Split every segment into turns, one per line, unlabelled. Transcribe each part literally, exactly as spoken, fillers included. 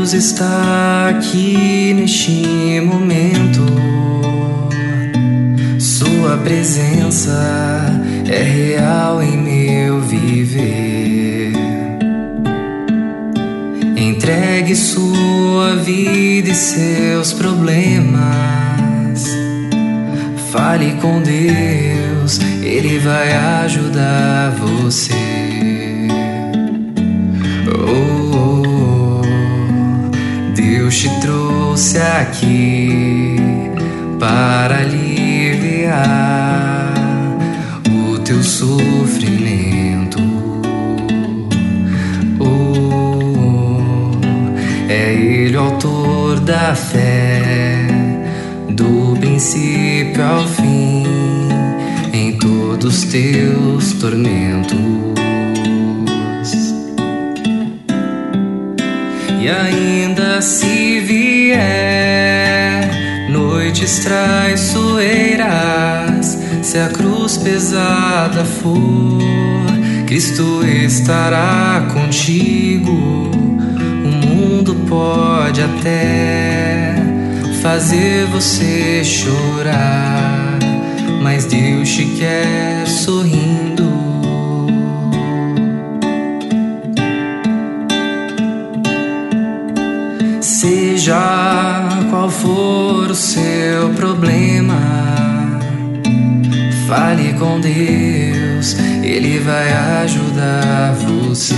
Deus está aqui neste momento. Sua presença é real em meu viver. Entregue sua vida e seus problemas. Fale com Deus, Ele vai ajudar você. Oh, Deus te trouxe aqui para aliviar o teu sofrimento. Oh, é Ele o autor da fé, do princípio ao fim, em todos os teus tormentos. E ainda se vier noites traiçoeiras, se a cruz pesada for, Cristo estará contigo. O mundo pode até fazer você chorar, mas Deus te quer sorrindo. Seja qual for o seu problema, fale com Deus, Ele vai ajudar você.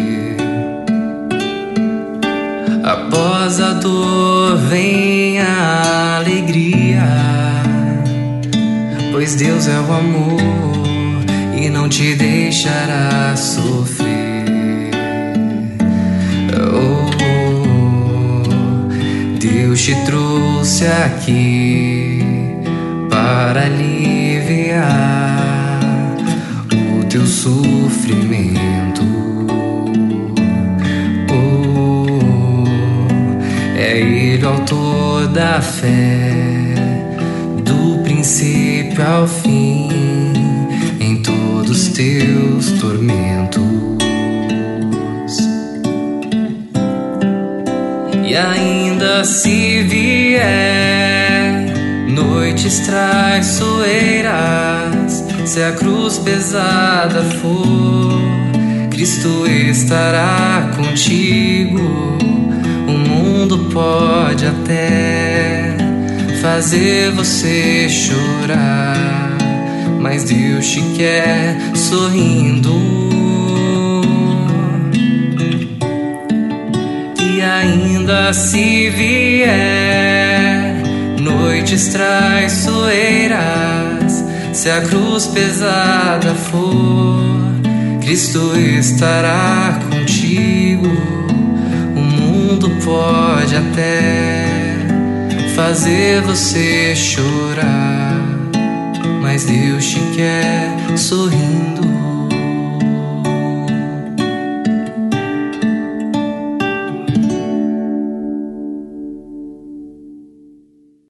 Após a dor vem a alegria, pois Deus é o amor e não te deixará sofrer. Oh, Deus te trouxe aqui para aliviar o teu sofrimento. É Ele o autor da fé, do princípio ao fim, em todos os teus tormentos. E ainda se vier noites traiçoeiras, se a cruz pesada for, Cristo estará contigo. O mundo pode até fazer você chorar, mas Deus te quer sorrindo. E ainda se vier noites traiçoeiras, se a cruz pesada for, Cristo estará contigo. O mundo pode até fazer você chorar, mas Deus te quer sorrindo.